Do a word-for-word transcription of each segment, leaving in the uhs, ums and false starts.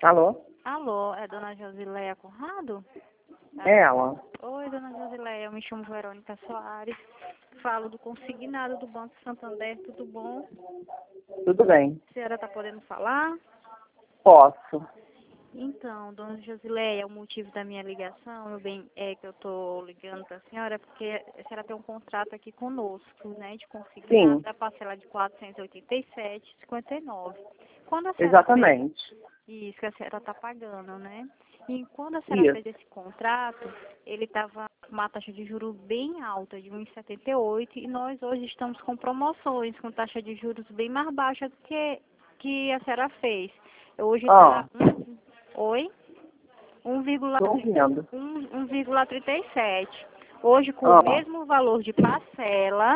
Alô? Alô, é dona Josileia Conrado? É ela. Oi, dona Josileia, eu me chamo Verônica Soares, falo do consignado do Banco Santander, tudo bom? Tudo bem. A senhora está podendo falar? Posso. Então, dona Josileia, o motivo da minha ligação, meu bem, é que eu estou ligando para a senhora porque a senhora tem um contrato aqui conosco, né, de consignado, Sim, da parcela de quatrocentos e oitenta e sete reais e cinquenta e nove centavos. Quando a senhora fez exatamente. isso que a senhora está pagando, né? E quando a senhora Isso. fez esse contrato, ele estava com uma taxa de juros bem alta, de um vírgula setenta e oito, e nós hoje estamos com promoções, com taxa de juros bem mais baixa do que, que a senhora fez. Hoje Ah, está oi? um vírgula tô ouvindo. trinta e sete. Hoje, com o Ah, mesmo valor de parcela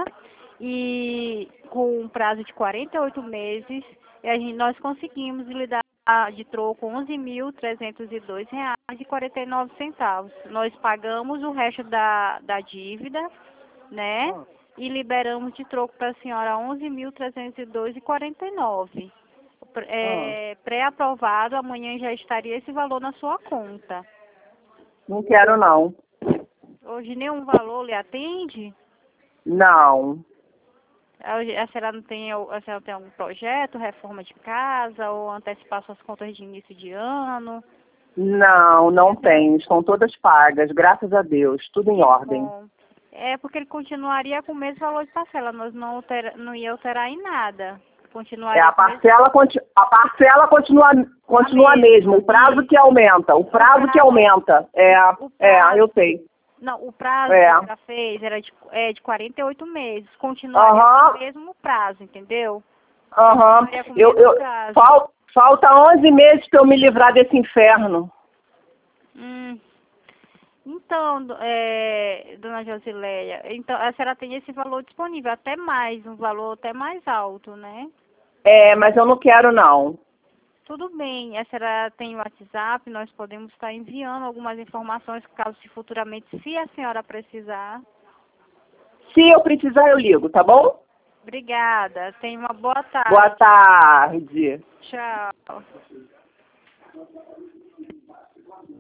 e com um prazo de quarenta e oito meses, e a gente, nós conseguimos lhe dar de troco onze mil trezentos e dois reais e quarenta e nove centavos. Nós pagamos o resto da, da dívida, né? ah, E liberamos de troco para a senhora onze mil trezentos e dois reais e quarenta e nove. ah. É, pré-aprovado, amanhã já estaria esse valor na sua conta. Não quero não. Hoje nenhum valor lhe atende? Não. A a senhora não tem, a senhora tem algum projeto, reforma de casa ou antecipar suas contas de início de ano? Não, não tenho. Estão todas pagas, graças a Deus. Tudo em Que ordem. bom. É porque ele continuaria com o mesmo valor de parcela, nós não, alter, não ia alterar em nada. É, Continuaria a com o mesmo parcela, conti- a parcela continua, continua a a mesma. mesma. O prazo Isso. que aumenta. O prazo que prazo, aumenta. É, o é, eu prazo, sei. não, o prazo É. que a senhora fez era de, é, de quarenta e oito meses. Continuaria com o Aham, mesmo prazo, entendeu? aham. Continuaria com o Eu, mesmo eu, prazo. fal, falta onze meses para eu me livrar desse inferno. Hum. Então, do- é, dona Josileia, então a senhora tem esse valor disponível, até mais, um valor até mais alto, né? É, mas eu não quero não. Tudo bem, a senhora tem o WhatsApp, nós podemos estar enviando algumas informações, caso se futuramente, se a senhora precisar. Se eu precisar, eu ligo, tá bom? Obrigada, tenha uma boa Boa tarde. tarde. Tchau.